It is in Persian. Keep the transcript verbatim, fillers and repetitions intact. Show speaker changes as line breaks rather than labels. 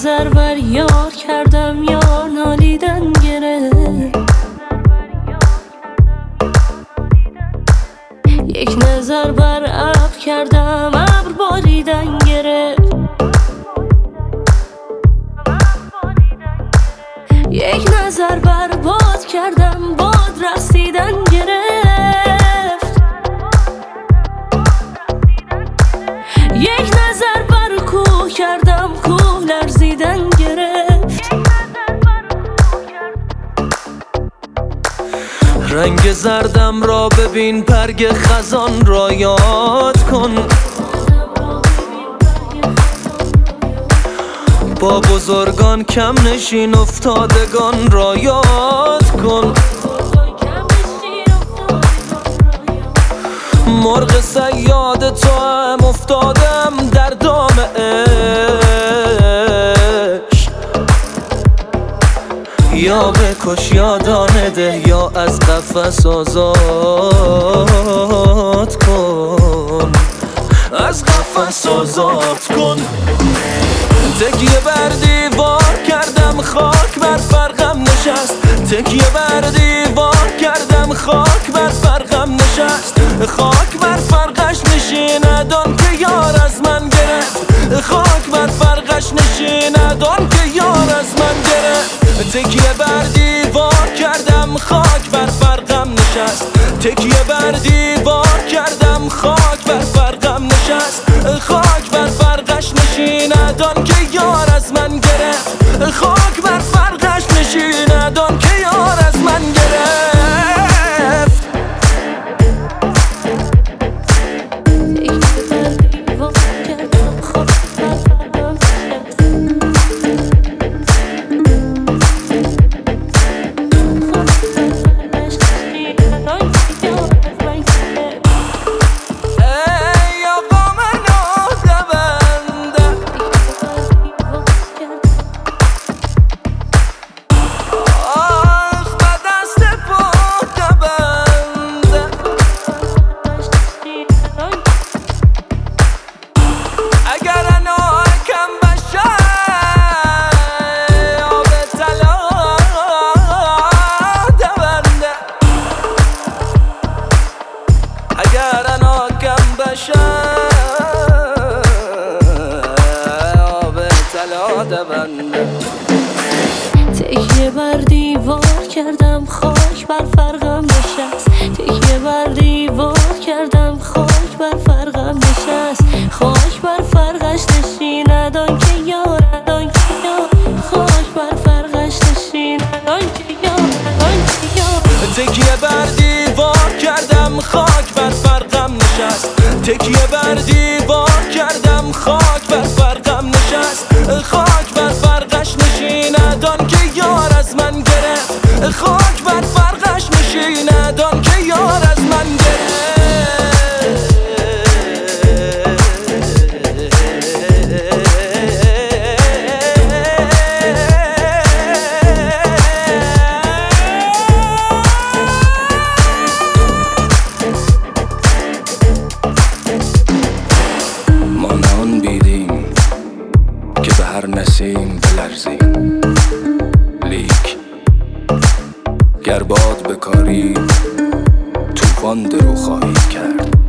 نظر بر یار کردم یار نالیدن گرفت. یک نظر بر ابر کردم ابر باریدن گرفت. یک نظر بر باد کردم باد رقصیدن گرفت. یک نظر بر کوه کردم کوه لرزیدن گرفت.
رنگ زردم را ببین برگ خزان را یاد کن. با بزرگان کم نشین افتادگان را یاد کن. مرغ صیاد تو هم افتادم در دام عشق. یا بکش یا دانه ده یا از قفس آزاد کن. از قفس آزاد کن. تکیه بر دیوار کردم خاک بر فرقم نشست. تکیه بر دیوار کردم خاک بر فرقم نشست. خاک بر فرقش نشیند آن که یار از من گرفت. خاک بر فرقش نشیند آن که یار از من گرفت. تکیه بر دیوار کردم خاک بر فرقم نشست. تکیه بر دیوار کردم خاک بر فرقم نشست. خاک بر فرقش نشیند آن که یار از من گرفت. خاک بر فرقش نشیند آن که یار از من گرفت. اگر اناکم بشم آب طلا دونده.
تکیه بر دیوار کردم خاک بر فرقم نشست. تکیه بر دیوار کردم خاک بر فرقم نشست. خاک بر فرقش نشیند آن که یار آن که یار. خاک بر فرقش نشیند آن که یار آن که یار.
تکیه بر دیوار کردم خاک بر فرقم نشست. تکیه بر دیوار کردم خاک بر فرقم نشست. خاک بر فرقش نشیند آن که یار از من گرفت. خاک بر فرقش نشیند آن که یار از من گرفت.
هر نسیم بلرزیم لیک گر باد بکاری طوفان درو خواهی کرد.